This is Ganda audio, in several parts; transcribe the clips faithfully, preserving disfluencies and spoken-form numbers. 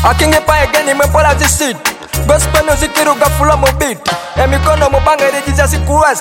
akingepa egeni mwepola zisit gospel music iruga full mu beat emikono mubanga regiza siku west.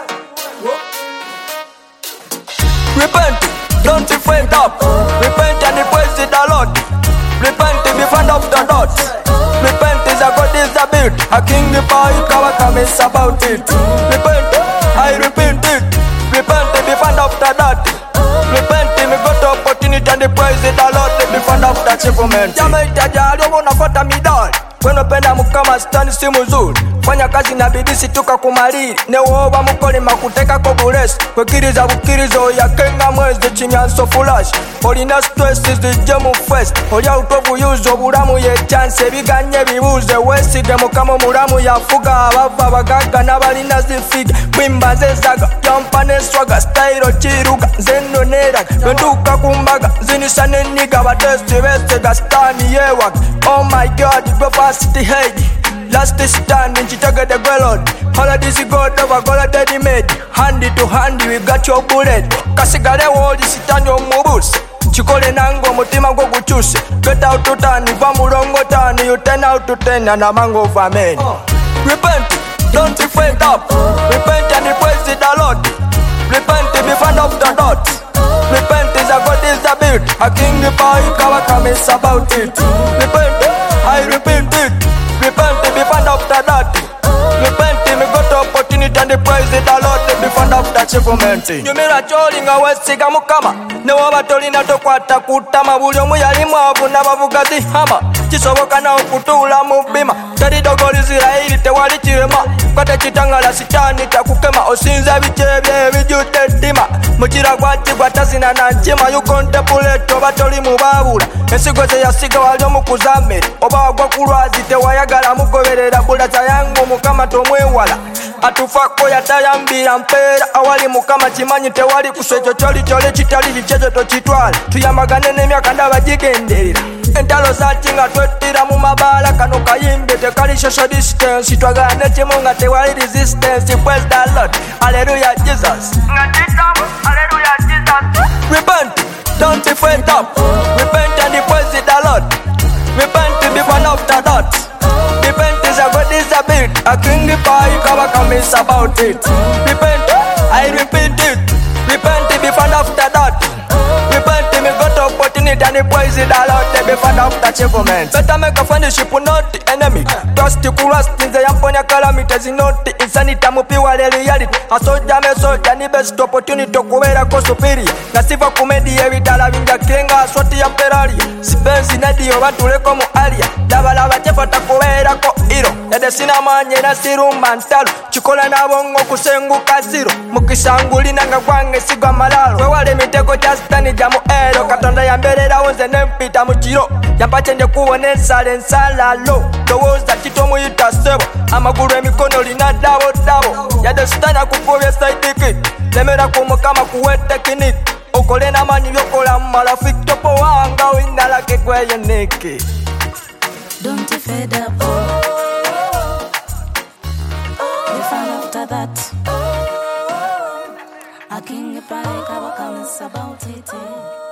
Repent, don't be faint up. Repent and praise the Lord. Repent be fond of the Lord. Repent is a God is a build. A king the power come is about it. Repent, I repent it. Repent be fond of the Lord. Repent me got the opportunity and the praise the Lord. Be fond of the achievement. Jamaita jalo unafuata midal. When upenda mukama stani si muzuri. Fanya kazi na bidii situka kumaliri. Newoba mukole makuteka ko bulesi. Kwekiriza bukirizo ya kenga mwezi chimyanso fulash. Olina stress is the gem first. Olya utovu yuzo bulamu ye chance biganye bibuze wesige mukama mulamu yafuga abava bagaga nabalina zifiga. Kwimba zezaga yampane swaga style chiruga zeno nera. Nduka kumbaga zinisane niga batesti beste gastani yewa. Oh my god, go fast the head. Last stand in Chicago the Gwelon. Holiday is God over God daddy made. Handy to handy we got your bullet. Kasigare wall is stand your mobiles. Chikole nango mutima go guchuse. Get out to turn if I'm wrong turn you ten out to ten and a mango for men. Repent, don't be faint up. Repent and praise the Lord. Repent be fond of the Lord. Repent is a God is a build. A king the power come is about it. Repent, I repent it. Repent be fond of the Lord. Repent me got the opportunity and the praise the Lord. Be fond of the achievement. Nyumira cholinga wesiga mukama. Newo batolina tokwata kutama buli omu yalimu abuna bavugazi hama. Kisoboka na okutula mu bima. Teri dogoli Isiraeli tewali kirema. Kwate kitangala sitani takukema. Osinza bichebye bijute dima. Mukira kwati kwatazina na njema. You contemplate oba toli mubabula. Ensigo ze yasiga wali omukuzamere. Oba wagwa kulwazi tewayagala mugoberera bulaza yangu mukama tomwewala. Atufako yatayambira mpera awali mukama chimanyi tewali kuswecho choli chole chitali lichezo tochitwala. Tuyamagane n'emyaka ndaba gigenderera. Entalo zatinga twetira mu mabala kano kayimbe tekali social distance. Twagane chimu nga tewali resistance. Praise the Lord, hallelujah Jesus. Hallelujah Jesus. Repent, don't be faint up. Repent and praise the Lord. Repent be one of the Lord. Repent is a God is a bit. A king the power cover come is about it. Repent, I repent it. Repent be fond of the Lord. Repent me got the opportunity and the praise the Lord. Be fond of the achievement. Better make a friendship not the enemy. Trust the coolest things they amponya calamities not the insanity mupiwa reality. A soldier me soldier ni best opportunity to kubera ko superior. Nasiva kumedi ebitala binja kenga swati ya Ferrari. Sipenzi nadio batuleko mu area. Dabala bachefata kubera ko iro. Yade sina manye na sirumba ntalo. Chikola na bongo kusenguka zero. Mukisanguli nanga kwange sigwa malalo. Kwe wale miteko chastani jamu ero. Katonda ya mberera unze nempita muchiro. Yampache nje kuwone nsale nsalalo. Dowoza chitomu itasebo. Amaguru emikono lina dabo dabo. Yade sitanya kukubye saidiki. Lemera kumukama kuwete kiniki. Okole na mani yokola marafiki. Topo wanga winala kekweye niki. Don't be fed up. Be fond after that. A king of pride, about it.